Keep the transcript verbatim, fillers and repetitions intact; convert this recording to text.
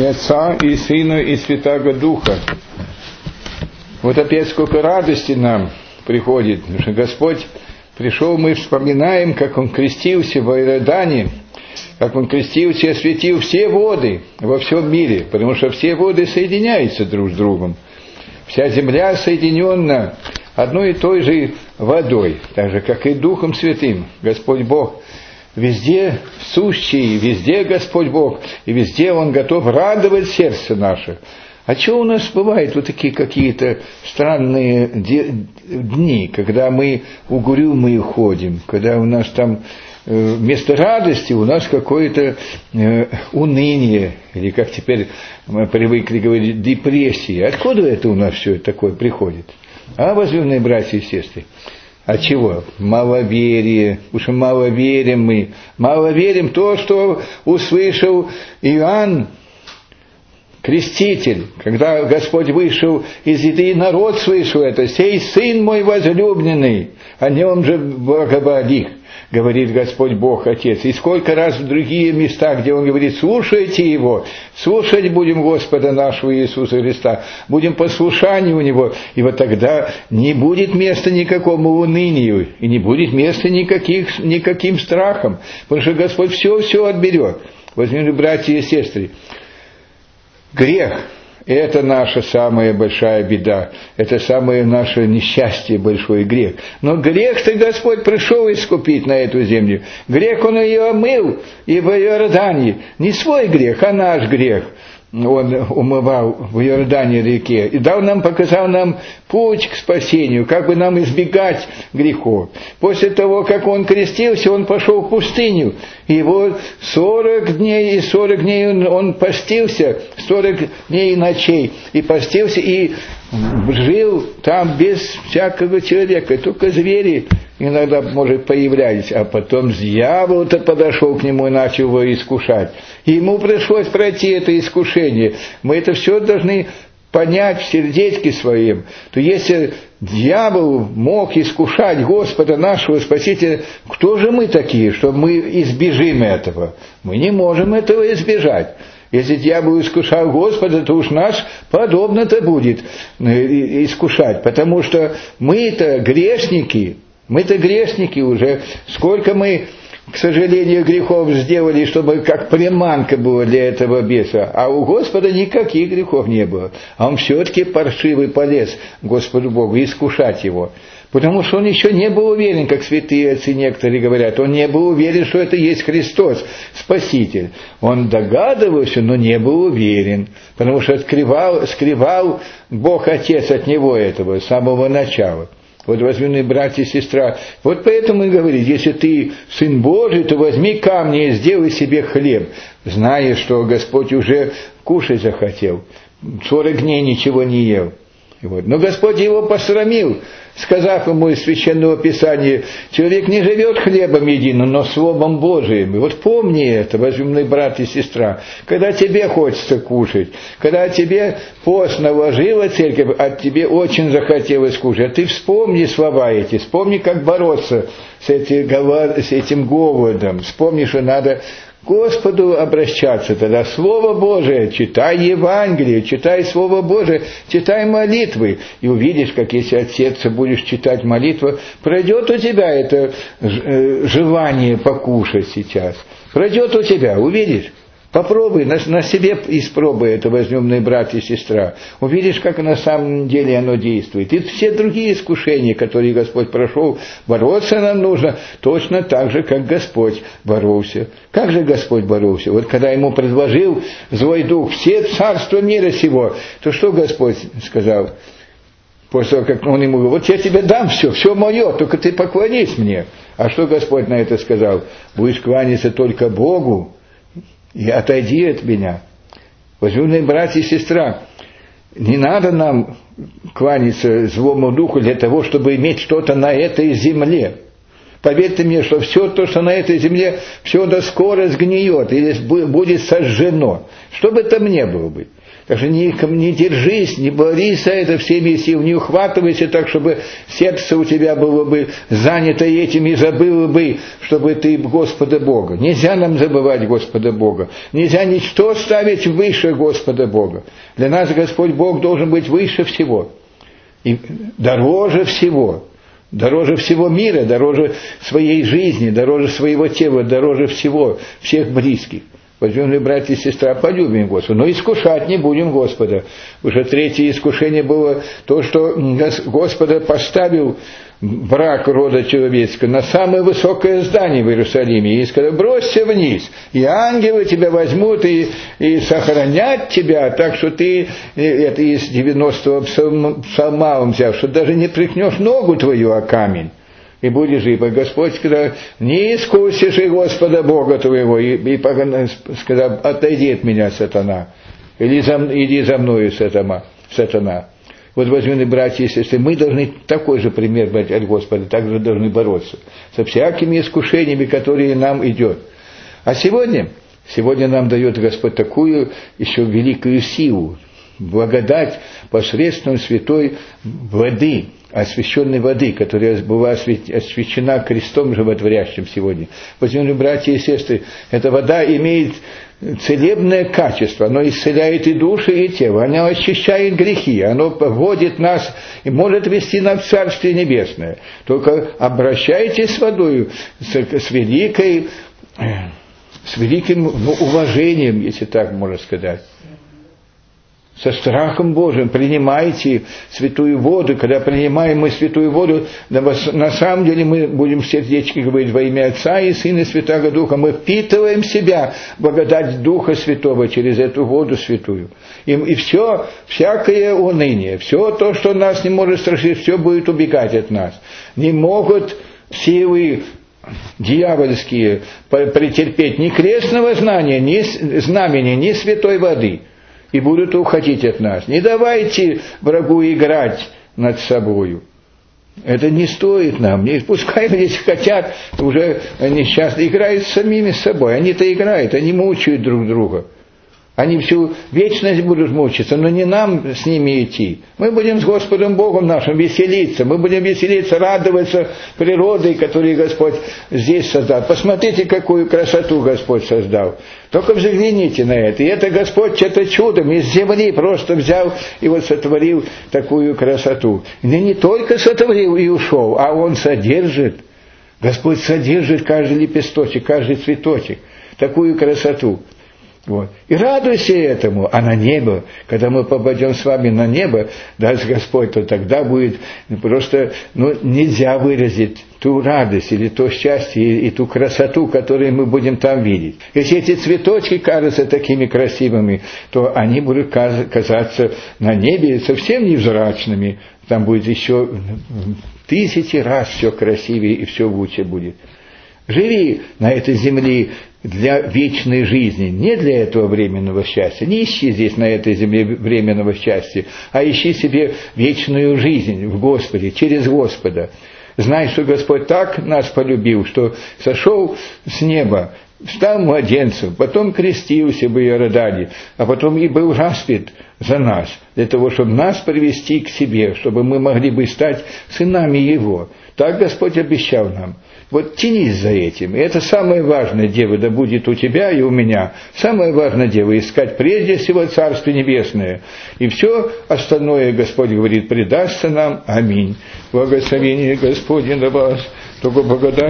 имя Отца и Сына и Святаго Духа. Вот опять сколько радости нам приходит, потому что Господь пришел, мы вспоминаем, как Он крестился в Иордане, как Он крестился и осветил все воды во всем мире, потому что все воды соединяются друг с другом. Вся земля соединена одной и той же водой, так же, как и Духом Святым. Господь Бог везде сущий, везде Господь Бог, и везде Он готов радовать сердце наше. А что у нас бывает вот такие какие-то странные дни, когда мы угрюмые ходим, когда у нас там вместо радости у нас какое-то уныние, или как теперь мы привыкли говорить, депрессия. Откуда это у нас все такое приходит? А, возлюбленные братья и сестры? От чего? Маловерие. Потому что мало верим мы. Мало верим в то, что услышал Иоанн Креститель, когда Господь вышел из еды, народ слышал это. «Сей Сын мой возлюбленный, о нем же благоволих», говорит Господь Бог Отец. И сколько раз в другие места, где Он говорит: слушайте Его, слушать будем Господа нашего Иисуса Христа, будем послушаны у Него. И вот тогда не будет места никакому унынию, и не будет места никаких, никаким страхам, потому что Господь все-все отберет. Возьмите, братья и сестры, грех – это наша самая большая беда, это самое наше несчастье, большой грех. Но грех-то Господь пришел искупить на эту землю. Грех Он ее омыл, и в Иордане не свой грех, а наш грех Он умывал в Иордане реке, и дал нам, показал нам путь к спасению, как бы нам избегать грехов. После того, как Он крестился, Он пошел в пустыню, и его сорок дней и сорок дней он, он постился, сорок дней и ночей, и постился, и жил там без всякого человека, только звери иногда, может, появлялись, а потом дьявол-то подошел к нему и начал его искушать. И ему пришлось пройти это искушение. Мы это все должны понять в сердечке своем, то если дьявол мог искушать Господа нашего Спасителя, кто же мы такие, что мы избежим этого? Мы не можем этого избежать. Если дьявол искушал Господа, то уж нас подобно-то будет искушать, потому что мы-то грешники, мы-то грешники уже, сколько мы, к сожалению, грехов сделали, чтобы как приманка была для этого беса. А у Господа никаких грехов не было. А он все-таки паршивый полез Господу Богу искушать его. Потому что он еще не был уверен, как святые отцы некоторые говорят, он не был уверен, что это есть Христос, Спаситель. Он догадывался, но не был уверен, потому что скрывал, скрывал Бог Отец от него этого с самого начала. Вот, возлюбленные братья и сестра, вот поэтому и говорит: если ты Сын Божий, то возьми камни и сделай себе хлеб, зная, что Господь уже кушать захотел, сорок дней ничего не ел. Вот. Но Господь его посрамил, сказав ему из Священного Писания: человек не живет хлебом единым, но Словом Божиим. И вот помни это, возлюбленный брат и сестра, когда тебе хочется кушать, когда тебе пост наложила церковь, а тебе очень захотелось кушать, а ты вспомни слова эти, вспомни, как бороться с этим голодом, вспомни, что надо к Господу обращаться, тогда Слово Божие, читай Евангелие, читай Слово Божие, читай молитвы, и увидишь, как если от сердца будешь читать молитву, пройдет у тебя это желание покушать сейчас, пройдет у тебя, увидишь. Попробуй, на, на себе испробуй это, возлюбленный брат и сестра. Увидишь, как на самом деле оно действует. И все другие искушения, которые Господь прошел, бороться нам нужно точно так же, как Господь боролся. Как же Господь боролся? Вот когда Ему предложил злой дух все царства мира сего, то что Господь сказал? После того, как Он ему говорил: вот я тебе дам все, все мое, только ты поклонись мне. А что Господь на это сказал? Будешь кланяться только Богу, и отойди от меня. Возлюбленные братья и сестра, не надо нам кланяться злому духу для того, чтобы иметь что-то на этой земле. Поверьте мне, что все то, что на этой земле, все до скоро сгниет или будет сожжено. Что бы там ни было бы. Так что не, не держись, не борись за это всеми силами, не ухватывайся так, чтобы сердце у тебя было бы занято этим и забыло бы, чтобы ты Господа Бога. Нельзя нам забывать Господа Бога. Нельзя ничто ставить выше Господа Бога. Для нас Господь Бог должен быть выше всего. И дороже всего. Дороже всего мира, дороже своей жизни, дороже своего тела, дороже всего, всех близких. Возьмем ли, братья и сестры, полюбим Господа, но искушать не будем Господа. Уже третье искушение было то, что Господа поставил враг рода человеческого на самое высокое здание в Иерусалиме и сказал: бросься вниз, и ангелы тебя возьмут и, и сохранят тебя, так что ты, это из девяностого псалма он взял, что даже не прикнешь ногу твою о камень. И будешь жив. И Господь сказал: не искусишь и Господа Бога твоего. И, и сказал: отойди от меня, сатана. Или за, иди за мною, сатана. сатана. Вот, возьмем, братья и сестры, мы должны такой же пример брать от Господа, также должны бороться со всякими искушениями, которые нам идет. А сегодня, сегодня нам дает Господь такую еще великую силу, благодать посредством святой воды, освященной воды, которая была освящена крестом животворящим сегодня. Возьмем, братья и сестры, эта вода имеет целебное качество, оно исцеляет и души, и тело, оно очищает грехи, оно вводит нас и может вести нас в Царствие Небесное. Только обращайтесь с водой с, с великой, с великим ну, уважением, если так можно сказать. Со страхом Божьим принимайте святую воду. Когда принимаем мы святую воду, на самом деле мы будем в сердечке говорить во имя Отца и Сына и Святаго Духа. Мы впитываем в себя благодать Духа Святого через эту воду святую. И, и все, всякое уныние, все то, что нас не может страшить, все будет убегать от нас. Не могут силы дьявольские претерпеть ни крестного знания, ни знамения, ни святой воды. И будут уходить от нас. Не давайте врагу играть над собою. Это не стоит нам. Не, пускай если хотят, уже они сейчас играют с самими собой. Они-то играют, они мучают друг друга. Они всю вечность будут мучиться, но не нам с ними идти. Мы будем с Господом Богом нашим веселиться. Мы будем веселиться, радоваться природой, которую Господь здесь создал. Посмотрите, какую красоту Господь создал. Только взгляните на это. И это Господь это чудом из земли просто взял и вот сотворил такую красоту. И не только сотворил и ушел, а Он содержит. Господь содержит каждый лепесточек, каждый цветочек. Такую красоту. Вот. И радуйся этому, а на небо, когда мы попадем с вами на небо, даст Господь, то тогда будет просто, ну, нельзя выразить ту радость или то счастье и, и ту красоту, которую мы будем там видеть. Если эти цветочки кажутся такими красивыми, то они будут казаться на небе совсем невзрачными, там будет еще тысячи раз все красивее и все лучше будет. Живи на этой земле для вечной жизни, не для этого временного счастья. Не ищи здесь на этой земле временного счастья, а ищи себе вечную жизнь в Господе, через Господа. Знай, что Господь так нас полюбил, что сошел с неба, стал младенцем, потом крестился в Иордане, а потом и был распят за нас, для того, чтобы нас привести к себе, чтобы мы могли бы стать сынами Его. Так Господь обещал нам. Вот тянись за этим. И это самое важное дело, да будет у тебя и у меня. Самое важное дело — искать прежде всего Царствие Небесное. И все остальное, Господь говорит, предастся нам. Аминь. Благословение Господне на вас. Только благодать.